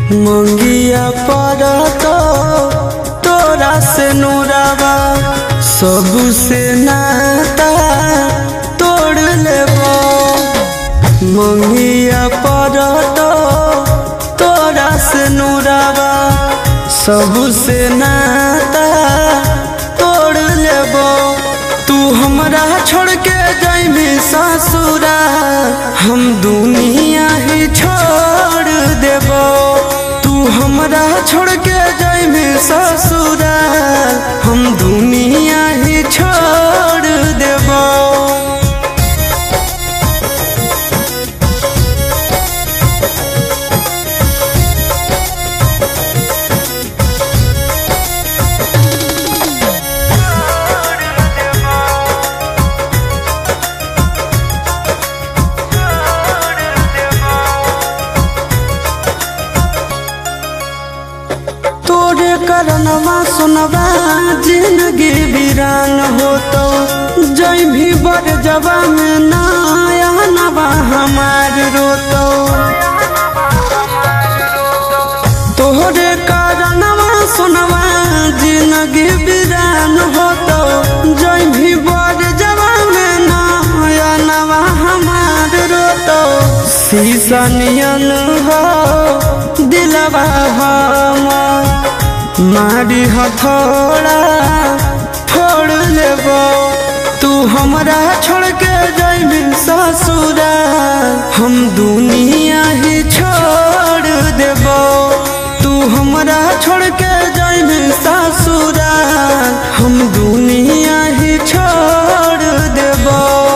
मंगिया पर तोरा से नूरावा सबसे नाता तोड़ लेबो। मंगिया पर तोरा से नूरावा सबसे नाता तोड़ लेबो। तू हमरा छोड़ के जाइबी ससुरा हम दुनिया ही छोड़ देबो। तू हमरा छोड़ के जाइबी ससुरा हम दुनिया ही छोड़ देबो। तोरे करनवा सुनवा जिंदगी वीरान हो तो जय भी बड़ जवा में नया नवा हमार रोतो। तोरे करनवा सुनवा जिंदगी वीरान हो तो जय भी बड़ जवा में नया नवा हमार रोतो। शीशा नियन हो दिलवा हमार मारी हथौड़ा फोड़ लेबो। तू हमरा छोड़ के जाइबी ससुरा हम दुनिया ही छोड़ देबो। तू हमरा छोड़ के जाइबी ससुरा हम दुनिया ही छोड़ देबो।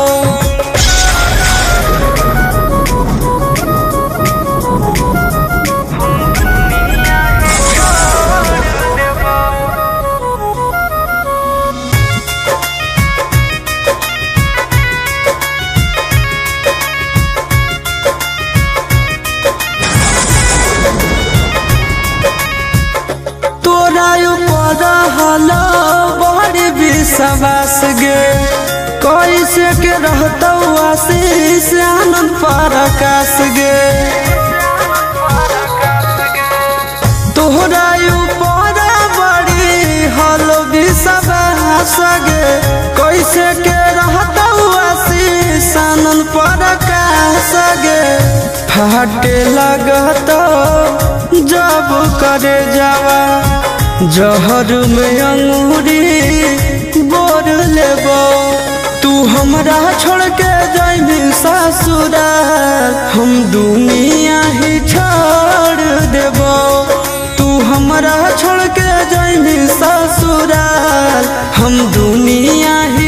बड़ी विश्वास गे कैसे के रहता आशीष आनंद पराकाश गे। तोहरा ऊपर बड़ी हल विश्वास गे कैसे के रहता आशीष आनंद पराकाश गे। फाटे लगता जब करे जावा जहर में अंगूरी बोर लेबो। तू हमरा छोड़ के जाइबी ससुरा हम दुनिया ही छोड़ देबो। तू हमरा छोड़ के जाइबी ससुरा हम दुनिया ही